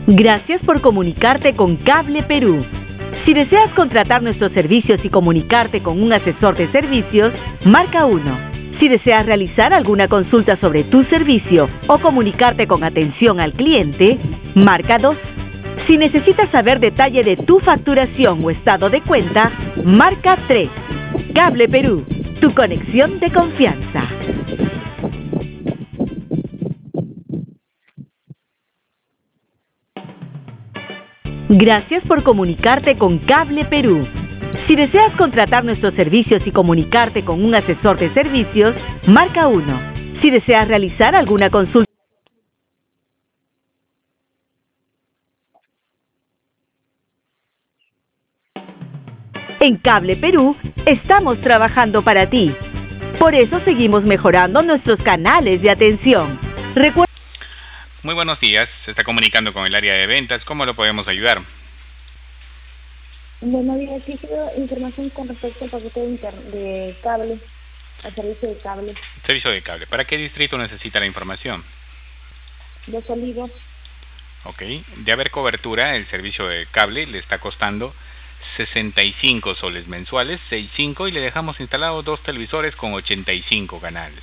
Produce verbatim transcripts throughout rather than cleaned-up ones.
Gracias por comunicarte con Cable Perú. Si deseas contratar nuestros servicios y comunicarte con un asesor de servicios, marca uno. Si deseas realizar alguna consulta sobre tu servicio o comunicarte con atención al cliente, marca dos. Si necesitas saber detalle de tu facturación o estado de cuenta, marca tres. Cable Perú, tu conexión de confianza. Gracias por comunicarte con Cable Perú. Si deseas contratar nuestros servicios y comunicarte con un asesor de servicios, marca uno. Si deseas realizar alguna consulta, en Cable Perú estamos trabajando para ti. Por eso seguimos mejorando nuestros canales de atención. Recuerda. Muy buenos días, se está comunicando con el área de ventas, ¿cómo lo podemos ayudar? Buenos días, quisiera información con respecto al paquete de, inter de cable, al servicio de cable. Servicio de cable, ¿para qué distrito necesita la información? Los Olivos. Ok, de haber cobertura, el servicio de cable le está costando sesenta y cinco soles mensuales, sesenta y cinco, y le dejamos instalados dos televisores con ochenta y cinco canales.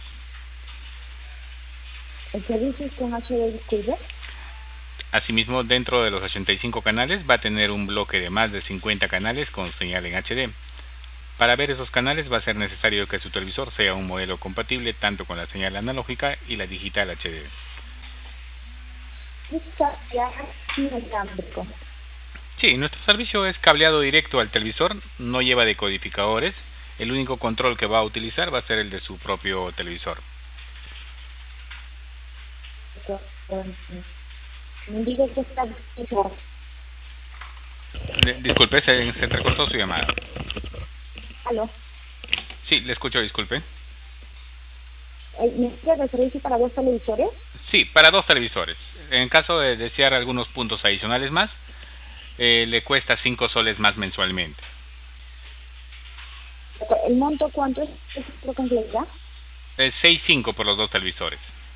¿El servicio es con H D Discover? Asimismo, dentro de los ochenta y cinco canales va a tener un bloque de más de cincuenta canales con señal en H D. Para ver esos canales va a ser necesario que su televisor sea un modelo compatible tanto con la señal analógica y la digital H D. Sí, nuestro servicio es cableado directo al televisor, no lleva decodificadores. El único control que va a utilizar va a ser el de su propio televisor. Me diga que está... Disculpe, se, se recortó su llamada. ¿Aló? Sí, le escucho, disculpe. ¿Necesita el servicio para dos televisores? Sí, para dos televisores. En caso de desear algunos puntos adicionales más, eh, le cuesta cinco soles más mensualmente. ¿El monto cuánto es? ¿Es lo completo? Eh, seis cinco por los dos televisores.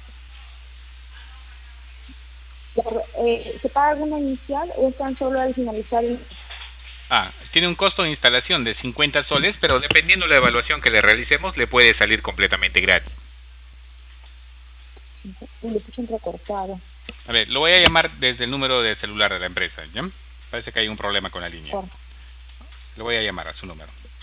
Eh, ¿Se paga alguna inicial o es tan solo al finalizar el... Ah, tiene un costo de instalación de cincuenta soles, pero dependiendo de la evaluación que le realicemos, le puede salir completamente gratis. Le escucho entrecortado. A ver, lo voy a llamar desde el número de celular de la empresa, ¿ya? Parece que hay un problema con la línea. Por. Lo voy a llamar a su número.